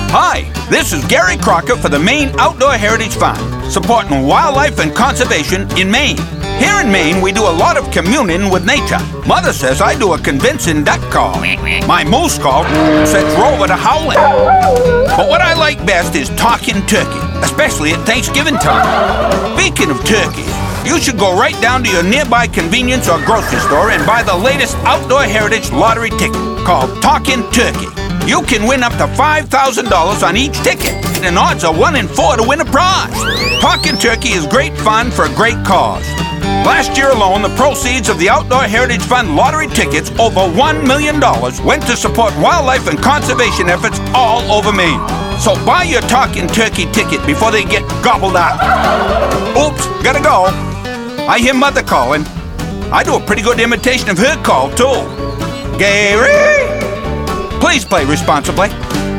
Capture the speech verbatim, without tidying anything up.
Hi, this is Gary Crocker for the Maine Outdoor Heritage Fund, supporting wildlife and conservation in Maine. Here in Maine, we do a lot of communing with nature. Mother says I do a convincing duck call. My moose call sets Rover to howling. But what I like best is talking turkey, especially at Thanksgiving time. Speaking of turkeys, you should go right down to your nearby convenience or grocery store and buy the latest Outdoor Heritage lottery ticket called Talking Turkey. You can win up to five thousand dollars on each ticket, and odds are one in four to win a prize. Talking Turkey is great fun for a great cause. Last year alone, the proceeds of the Outdoor Heritage Fund lottery tickets, over one million dollars, went to support wildlife and conservation efforts all over Maine. So buy your Talking Turkey ticket before they get gobbled up. Oops, gotta go. I hear Mother calling. I do a pretty good imitation of her call, too. Gary! Please play responsibly.